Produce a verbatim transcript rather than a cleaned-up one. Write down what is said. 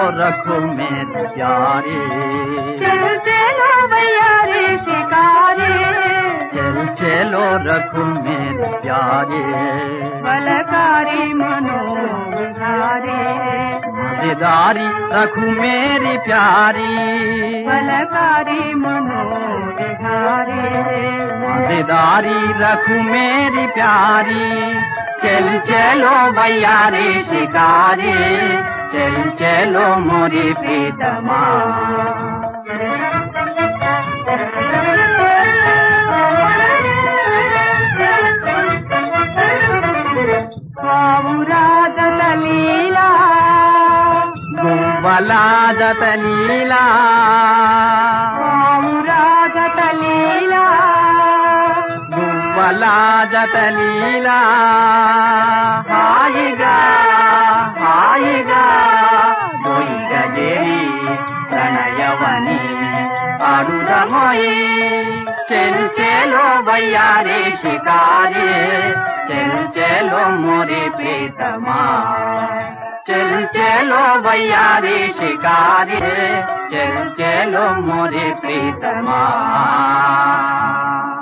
रखो मेरे प्यारे, चल चलो बयारे शिकारे, चल चलो रखो मेरे प्यारे, बलकारी मनोविहारे, मजेदारी रखूं मेरी प्यारी, बलकारी मनोविहारे, मजेदारी रखूं मेरी प्यारी। चल चलो बयारे शिकारे, चल चलो मोरे प्रीतमा। स्वामुरादत लीला, गुव्वलादत लीला, स्वामुरादत लीला, गुव्वलादत लीला। हाయిగా హాయిగా దొయ్యదేవి ప్రణయవని ఆడుదమోయి। चल चलो बयारे शिकारे, चल चलो मोरे प्रीतमा, चल चलो बयारे शिकारे, चल चलो मोरे प्रीतमा।